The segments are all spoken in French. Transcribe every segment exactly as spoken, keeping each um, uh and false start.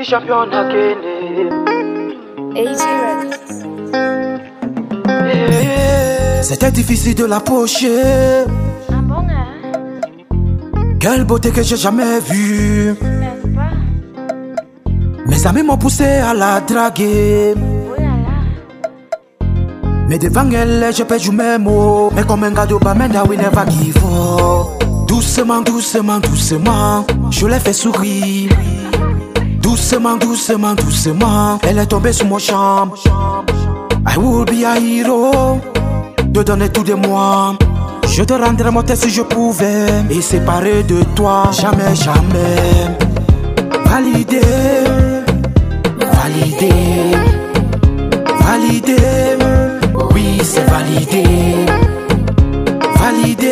the champion again. A G Records. C'était difficile de l'approcher. Ah bon, hein? Quelle beauté que j'ai jamais vue. N'est-ce pas? Mes amis m'ont poussé à la draguer. Oh là là. Mais devant elle, j'ai perdu mes mots. Mais comme un gars de Bamenda, we never give up. Doucement, doucement, doucement, je l'ai fait sourire. Doucement, doucement, doucement, elle est tombée sous mon chambre. I will be a hero, de donner tout de moi. Je te rendrais mon tête si je pouvais. Et séparer de toi, jamais, jamais. Validé, validé, validé. Oui, c'est validé. Validé,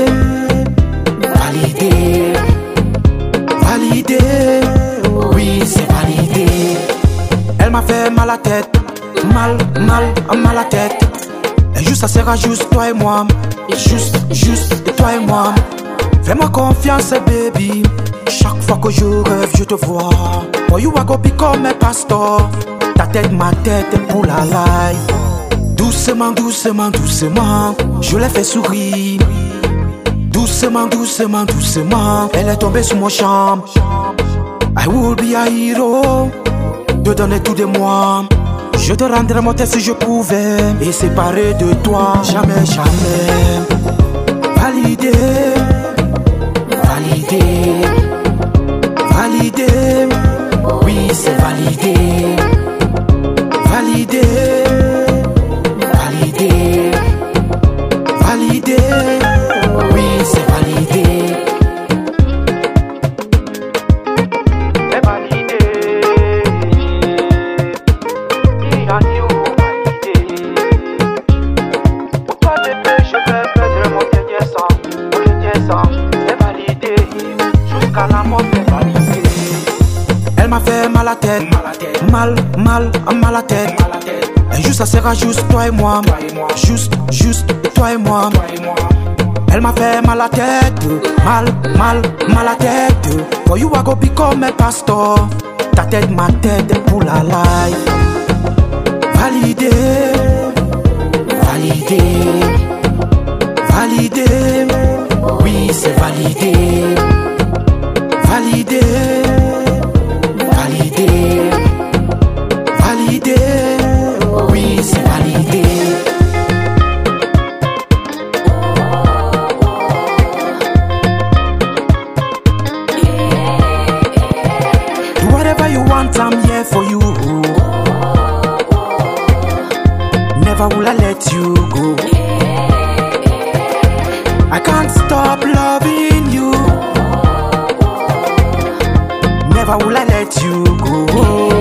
validé, validé. Oui, c'est validé. Elle m'a fait mal à la tête. Mal, mal, mal à la tête. Et juste ça sera juste toi et moi. Et juste, juste toi et moi. Fais-moi confiance baby. Chaque fois que je rêve je te vois. Boy you are go become a pastor. Ta tête ma tête pour la life. Doucement, doucement, doucement, je l'ai fait sourire. Doucement, doucement, doucement, elle est tombée sous mon chambre. I will be a hero, de donner tout de moi. Je te rendrais mon tête si je pouvais. Et séparer de toi, jamais, jamais. Validé, validé, validé. Oui, c'est validé. Validé, validé, validé. Oui, c'est validé. C'est validé. Il a dit où validé. Pour toi bébé, je vais perdre mon dernier sang. Mon dernier sang, c'est validé. Jusqu'à la mort, c'est validé. Elle m'a fait mal à la tête. Mal, mal, mal à la tête. Et juste ça sera juste toi et moi. Juste, juste toi et moi. Elle m'a fait mal à la tête. Mal, mal, mal à la tête. Boy you are go become a pastor. Ta tête, ma tête pour la life. Validé, validé, validé. Oui, c'est validé. Validé, validé, validé. Oui, c'est validé. Do whatever you want, I'm here for you. Never will I let you go. I can't stop loving you. Never will I let you go.